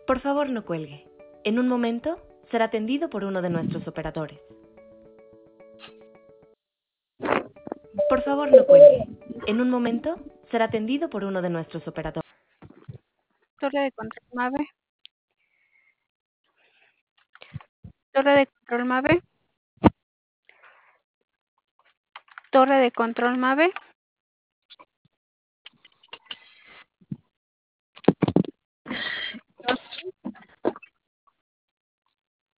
Por favor, no cuelgue. En un momento será atendido por uno de nuestros operadores. Por favor, no cuelgue. En un momento será atendido por uno de nuestros operadores. Torre de control MAVE. Torre de control MAVE. Torre de control MAVE.